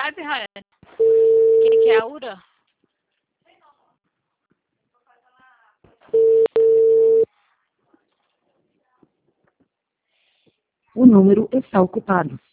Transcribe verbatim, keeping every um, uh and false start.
tarde, Raiane. Quem que é a Ura? O número está ocupado.